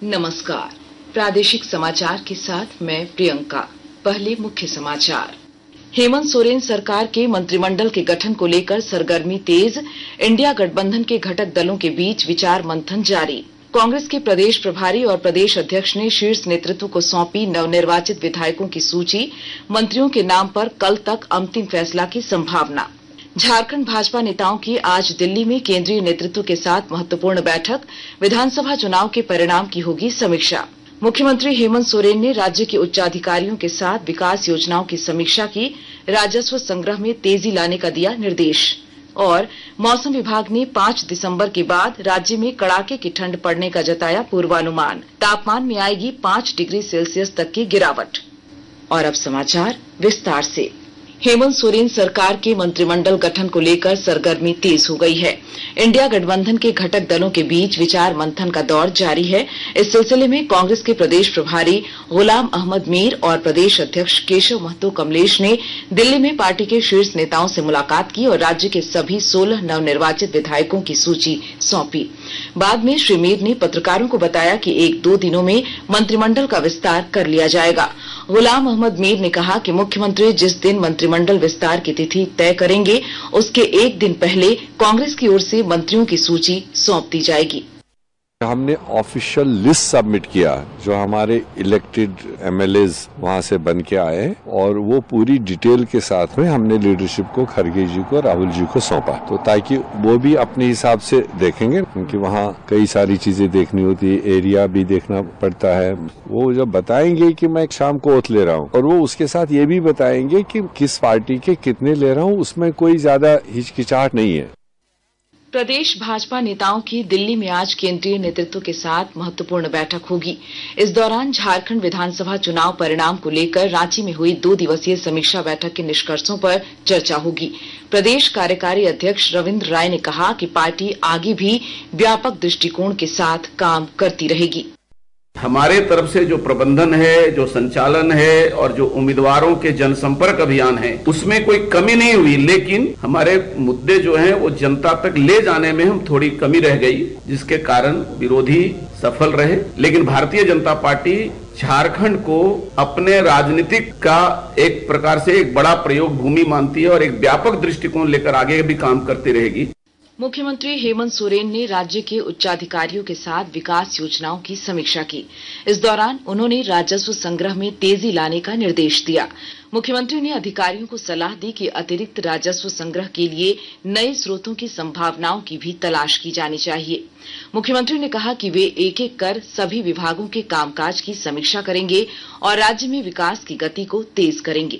नमस्कार, प्रादेशिक समाचार के साथ मैं प्रियंका। पहले मुख्य समाचार। हेमंत सोरेन सरकार के मंत्रिमंडल के गठन को लेकर सरगर्मी तेज। इंडिया गठबंधन के घटक दलों के बीच विचार मंथन जारी। कांग्रेस के प्रदेश प्रभारी और प्रदेश अध्यक्ष ने शीर्ष नेतृत्व को सौंपी नवनिर्वाचित विधायकों की सूची। मंत्रियों के नाम पर कल तक अंतिम फैसला की संभावना। झारखंड भाजपा नेताओं की आज दिल्ली में केंद्रीय नेतृत्व के साथ महत्वपूर्ण बैठक। विधानसभा चुनाव के परिणाम की होगी समीक्षा। मुख्यमंत्री हेमंत सोरेन ने राज्य के उच्चाधिकारियों के साथ विकास योजनाओं की समीक्षा की। राजस्व संग्रह में तेजी लाने का दिया निर्देश। और मौसम विभाग ने 5 दिसंबर के बाद राज्य में कड़ाके की ठंड पड़ने का जताया पूर्वानुमान। तापमान में आएगी 5 डिग्री सेल्सियस तक की गिरावट। और अब समाचार विस्तार से। हेमंत सोरेन सरकार के मंत्रिमंडल गठन को लेकर सरगर्मी तेज हो गई है। इंडिया गठबंधन के घटक दलों के बीच विचार मंथन का दौर जारी है। इस सिलसिले में कांग्रेस के प्रदेश प्रभारी गुलाम अहमद मीर और प्रदेश अध्यक्ष केशव महतो कमलेश ने दिल्ली में पार्टी के शीर्ष नेताओं से मुलाकात की और राज्य के सभी 16 नवनिर्वाचित विधायकों की सूची सौंपी। बाद में श्री मीर ने पत्रकारों को बताया कि 1-2 दिनों में मंत्रिमंडल का विस्तार कर लिया जाएगा। गुलाम अहमद मीर ने कहा कि मुख्यमंत्री जिस दिन मंत्रिमंडल विस्तार की तिथि तय करेंगे, उसके 1 दिन पहले कांग्रेस की ओर से मंत्रियों की सूची सौंप दी जाएगी। हमने ऑफिशियल लिस्ट सबमिट किया जो हमारे इलेक्टेड एमएलएज वहां से बन के आए और वो पूरी डिटेल के साथ में हमने लीडरशिप को, खड़गे जी को, राहुल जी को सौंपा, तो ताकि वो भी अपने हिसाब से देखेंगे, क्योंकि वहाँ कई सारी चीजें देखनी होती है, एरिया भी देखना पड़ता है। वो जब बताएंगे कि मैं शाम को ओथ ले रहा हूँ और वो उसके साथ ये भी बताएंगे कि किस पार्टी के कितने ले रहा हूँ, उसमें कोई ज्यादा हिचकिचाहट नहीं है। प्रदेश भाजपा नेताओं की दिल्ली में आज केंद्रीय नेतृत्व के साथ महत्वपूर्ण बैठक होगी। इस दौरान झारखंड विधानसभा चुनाव परिणाम को लेकर रांची में हुई 2 दिवसीय समीक्षा बैठक के निष्कर्षों पर चर्चा होगी। प्रदेश कार्यकारी अध्यक्ष रविंद्र राय ने कहा कि पार्टी आगे भी व्यापक दृष्टिकोण के साथ काम करती रहेगी। हमारे तरफ से जो प्रबंधन है, जो संचालन है और जो उम्मीदवारों के जनसंपर्क अभियान है, उसमें कोई कमी नहीं हुई, लेकिन हमारे मुद्दे जो हैं वो जनता तक ले जाने में हम थोड़ी कमी रह गई, जिसके कारण विरोधी सफल रहे। लेकिन भारतीय जनता पार्टी झारखंड को अपने राजनीतिक का एक प्रकार से एक बड़ा प्रयोग भूमि मानती है और एक व्यापक दृष्टिकोण लेकर आगे भी काम करती रहेगी। मुख्यमंत्री हेमंत सोरेन ने राज्य के उच्चाधिकारियों के साथ विकास योजनाओं की समीक्षा की। इस दौरान उन्होंने राजस्व संग्रह में तेजी लाने का निर्देश दिया। मुख्यमंत्री ने अधिकारियों को सलाह दी कि अतिरिक्त राजस्व संग्रह के लिए नए स्रोतों की संभावनाओं की भी तलाश की जानी चाहिए। मुख्यमंत्री ने कहा कि वे एक-एक कर सभी विभागों के कामकाज की समीक्षा करेंगे और राज्य में विकास की गति को तेज करेंगे।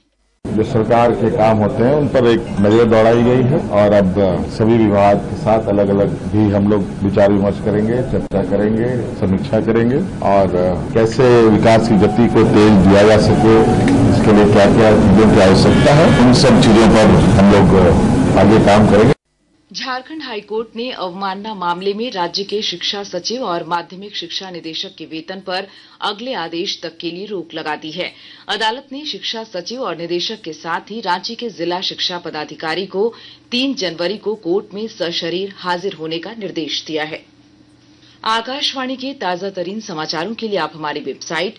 जो सरकार के काम होते हैं उन पर एक नजर दौड़ाई गई है और अब सभी विभाग के साथ अलग अलग भी हम लोग विचार विमर्श करेंगे, चर्चा करेंगे, समीक्षा करेंगे और कैसे विकास की गति को तेज दिया जा सके, इसके लिए क्या क्या चीजों की आवश्यकता है, उन सब चीजों पर हम लोग आगे काम करेंगे। झारखंड हाईकोर्ट ने अवमानना मामले में राज्य के शिक्षा सचिव और माध्यमिक शिक्षा निदेशक के वेतन पर अगले आदेश तक के लिए रोक लगा दी है। अदालत ने शिक्षा सचिव और निदेशक के साथ ही रांची के जिला शिक्षा पदाधिकारी को 3 जनवरी को कोर्ट में सशरीर हाजिर होने का निर्देश दिया है। आकाशवाणी के ताजा तरीन समाचारों के लिए आप हमारी वेबसाइट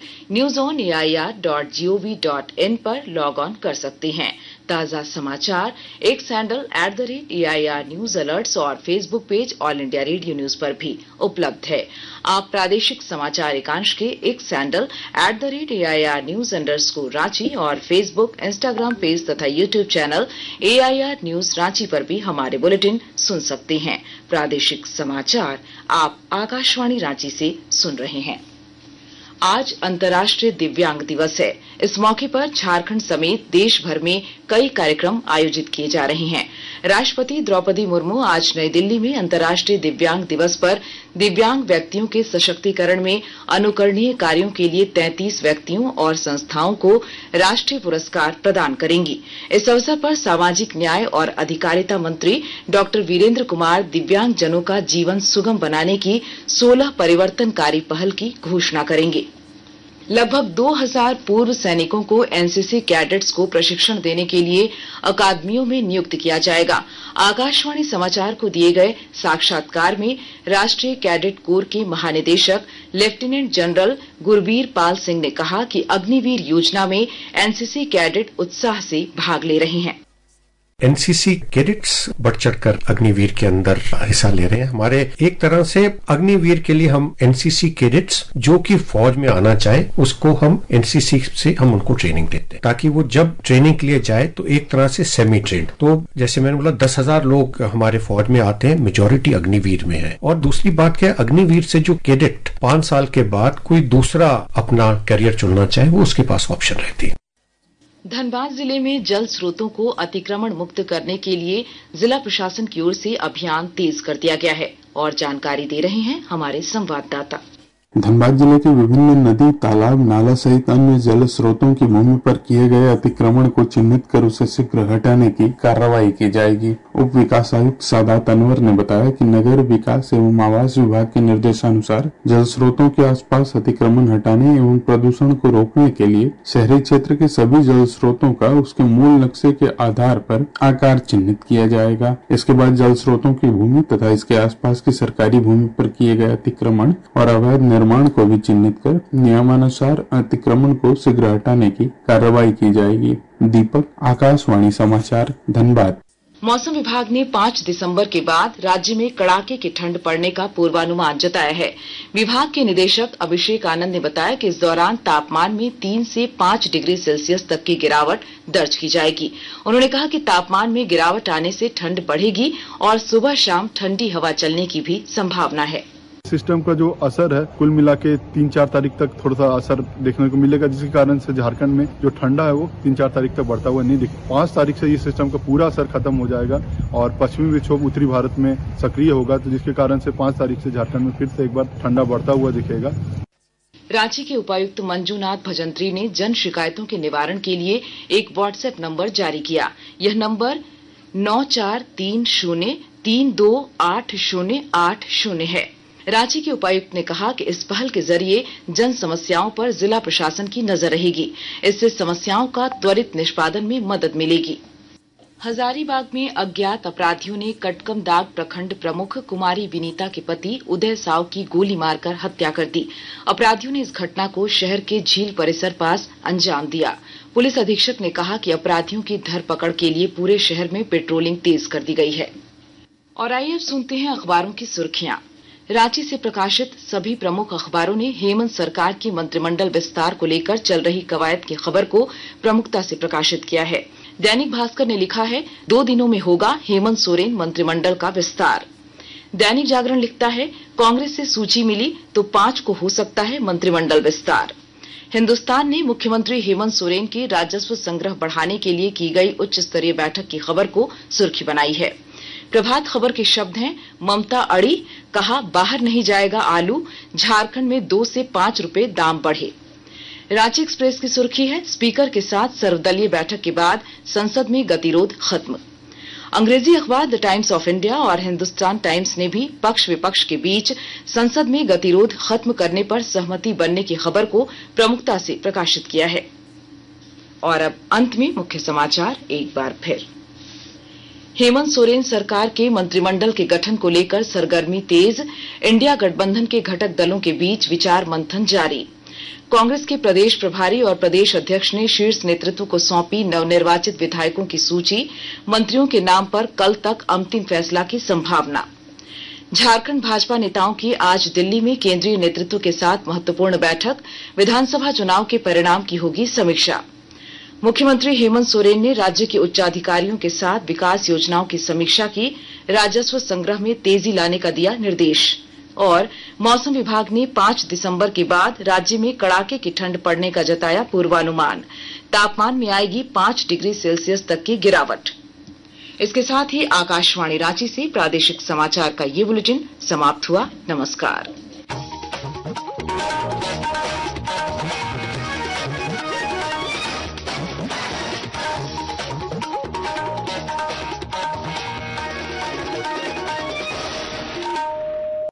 newsonair.gov.in पर लॉग ऑन कर सकते हैं। ताजा समाचार X handle @AIR news alerts और Facebook page all India radio news पर भी उपलब्ध है। आप प्रादेशिक समाचार एकांश के X handle @AIR news_ Ranchi और फेसबुक, इंस्टाग्राम पेज तथा YouTube channel AIR news Ranchi पर भी हमारे बुलेटिन सुन सकते हैं। प्रादेशिक समाचार आप आकाशवाणी रांची से सुन रहे हैं। आज अंतर्राष्ट्रीय दिव्यांग दिवस है। इस मौके पर झारखंड समेत देश भर में कई कार्यक्रम आयोजित किए जा रहे हैं। राष्ट्रपति द्रौपदी मुर्मू आज नई दिल्ली में अंतर्राष्ट्रीय दिव्यांग दिवस पर दिव्यांग व्यक्तियों के सशक्तिकरण में अनुकरणीय कार्यों के लिए 33 व्यक्तियों और संस्थाओं को राष्ट्रीय पुरस्कार प्रदान करेंगी। इस अवसर पर सामाजिक न्याय और अधिकारिता मंत्री डॉक्टर वीरेंद्र कुमार दिव्यांग जनों का जीवन सुगम बनाने की 16 परिवर्तनकारी पहल की घोषणा करेंगे। लगभग 2000 पूर्व सैनिकों को एनसीसी कैडेट्स को प्रशिक्षण देने के लिए अकादमियों में नियुक्त किया जाएगा। आकाशवाणी समाचार को दिए गए साक्षात्कार में राष्ट्रीय कैडेट कोर के महानिदेशक लेफ्टिनेंट जनरल गुरबीर पाल सिंह ने कहा कि अग्निवीर योजना में एनसीसी कैडेट उत्साह से भाग ले रहे हैं। एनसीसी कैडेट्स बढ़ चढ़कर अग्निवीर के अंदर हिस्सा ले रहे हैं। हमारे एक तरह से अग्निवीर के लिए हम एनसीसी कैडेट्स जो कि फौज में आना चाहे उसको हम एनसीसी से हम उनको ट्रेनिंग देते हैं ताकि वो जब ट्रेनिंग के लिए जाए तो एक तरह से सेमी ट्रेन्ड। तो जैसे मैंने बोला 10,000 लोग हमारे फौज में आते हैं, मेजोरिटी अग्निवीर में है। और दूसरी बात क्या है, अग्निवीर से जो कैडेट 5 साल के बाद कोई दूसरा अपना करियर चुनना चाहे वो उसके पास ऑप्शन रहती है। धनबाद जिले में जल स्रोतों को अतिक्रमण मुक्त करने के लिए जिला प्रशासन की ओर से अभियान तेज कर दिया गया है और जानकारी दे रहे हैं हमारे संवाददाता। धनबाद जिले के विभिन्न नदी, तालाब, नाला सहित अन्य जल स्रोतों की भूमि पर किए गए अतिक्रमण को चिन्हित कर उसे शीघ्र हटाने की कार्रवाई की जाएगी। उप विकास आयुक्त सादात अनवर ने बताया कि नगर विकास एवं आवास विभाग के निर्देशानुसार जल स्रोतों के आसपास अतिक्रमण हटाने एवं प्रदूषण को रोकने के लिए शहरी क्षेत्र के सभी जल स्रोतों का उसके मूल नक्शे के आधार पर आकार चिन्हित किया जाएगा। इसके बाद जल स्रोतों की भूमि तथा इसके आसपास की सरकारी भूमि पर किए गए अतिक्रमण और अवैध निर्माण को भी चिन्हित कर नियमानुसार अतिक्रमण को शीघ्र हटाने की कार्रवाई की जाएगी। दीपक, आकाशवाणी समाचार, धनबाद। मौसम विभाग ने 5 दिसंबर के बाद राज्य में कड़ाके की ठंड पड़ने का पूर्वानुमान जताया है। विभाग के निदेशक अभिषेक आनंद ने बताया कि इस दौरान तापमान में 3 से 5 डिग्री सेल्सियस तक की गिरावट दर्ज की जाएगी। उन्होंने कहा कि तापमान में गिरावट आने से ठंड बढ़ेगी और सुबह शाम ठंडी हवा चलने की भी संभावना है। सिस्टम का जो असर है कुल मिला के 3-4 तारीख तक थोड़ा सा असर देखने को मिलेगा, जिसके कारण से झारखंड में जो ठंडा है वो 3-4 तारीख तक बढ़ता हुआ नहीं दिखे। 5 तारीख से ये सिस्टम का पूरा असर खत्म हो जाएगा और पश्चिमी विक्षोभ उत्तरी भारत में सक्रिय होगा, तो जिसके कारण से 5 तारीख से झारखंड में फिर से एक बार ठंडा बढ़ता हुआ दिखेगा। रांची के उपायुक्त मंजूनाथ भजंत्री ने जन शिकायतों के निवारण के लिए एक व्हाट्सएप नंबर जारी किया। यह नंबर 9430328080 है। रांची के उपायुक्त ने कहा कि इस पहल के जरिए जन समस्याओं पर जिला प्रशासन की नजर रहेगी। इससे समस्याओं का त्वरित निष्पादन में मदद मिलेगी। हजारीबाग में अज्ञात अपराधियों ने कटकमदाग प्रखंड प्रमुख कुमारी विनीता के पति उदय साव की गोली मारकर हत्या कर दी। अपराधियों ने इस घटना को शहर के झील परिसर पास अंजाम दिया। पुलिस अधीक्षक ने कहा कि अपराधियों की धरपकड़ के लिए पूरे शहर में पेट्रोलिंग तेज कर दी गई है। और आइए अब सुनते हैं अखबारों की सुर्खियां। रांची से प्रकाशित सभी प्रमुख अखबारों ने हेमंत सरकार की मंत्रिमंडल विस्तार को लेकर चल रही कवायद की खबर को प्रमुखता से प्रकाशित किया है। दैनिक भास्कर ने लिखा है 2 दिनों में होगा हेमंत सोरेन मंत्रिमंडल का विस्तार। दैनिक जागरण लिखता है कांग्रेस से सूची मिली तो 5 को हो सकता है मंत्रिमंडल विस्तार। हिन्दुस्तान ने मुख्यमंत्री हेमंत सोरेन के राजस्व संग्रह बढ़ाने के लिए की गई उच्च स्तरीय बैठक की खबर को सुर्खी बनाई है। प्रभात खबर के शब्द हैं ममता अड़ी, कहा बाहर नहीं जाएगा आलू, झारखंड में 2 से 5 रुपए दाम बढ़े। रांची एक्सप्रेस की सुर्खी है स्पीकर के साथ सर्वदलीय बैठक के बाद संसद में गतिरोध खत्म। अंग्रेजी अखबार द टाइम्स ऑफ इंडिया और हिंदुस्तान टाइम्स ने भी पक्ष विपक्ष के बीच संसद में गतिरोध खत्म करने पर सहमति बनने की खबर को प्रमुखता से प्रकाशित किया है। और अब अंत में मुख्य समाचार एक बार फिर। हेमंत सोरेन सरकार के मंत्रिमंडल के गठन को लेकर सरगर्मी तेज, इंडिया गठबंधन के घटक दलों के बीच विचार मंथन जारी। कांग्रेस के प्रदेश प्रभारी और प्रदेश अध्यक्ष ने शीर्ष नेतृत्व को सौंपी नवनिर्वाचित विधायकों की सूची, मंत्रियों के नाम पर कल तक अंतिम फैसला की संभावना। झारखंड भाजपा नेताओं की आज दिल्ली में केंद्रीय नेतृत्व के साथ महत्वपूर्ण बैठक, विधानसभा चुनाव के परिणाम की होगी समीक्षा। मुख्यमंत्री हेमंत सोरेन ने राज्य के उच्चाधिकारियों के साथ विकास योजनाओं की समीक्षा की, राजस्व संग्रह में तेजी लाने का दिया निर्देश। और मौसम विभाग ने 5 दिसंबर के बाद राज्य में कड़ाके की ठंड पड़ने का जताया पूर्वानुमान, तापमान में आएगी 5 डिग्री सेल्सियस तक की गिरावट। इसके साथ ही आकाशवाणी रांची से प्रादेशिक समाचार का ये बुलेटिन समाप्त हुआ। नमस्कार।